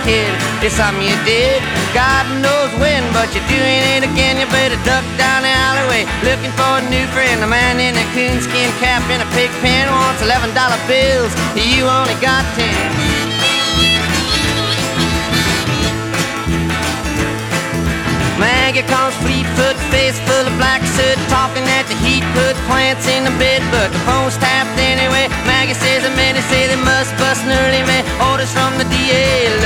kid. It's something you did, God knows when, but you're doing it again. You better duck down the alleyway, looking for a new friend. A man in a coonskin cap and a pig pen wants $11 bills, you only got 10. Maggie comes fleet-foot, face full of black soot, talking at the heat, put plants in the bed, but the phone's tapped anyway. Maggie says the men say they must bust an early man, orders from the DA.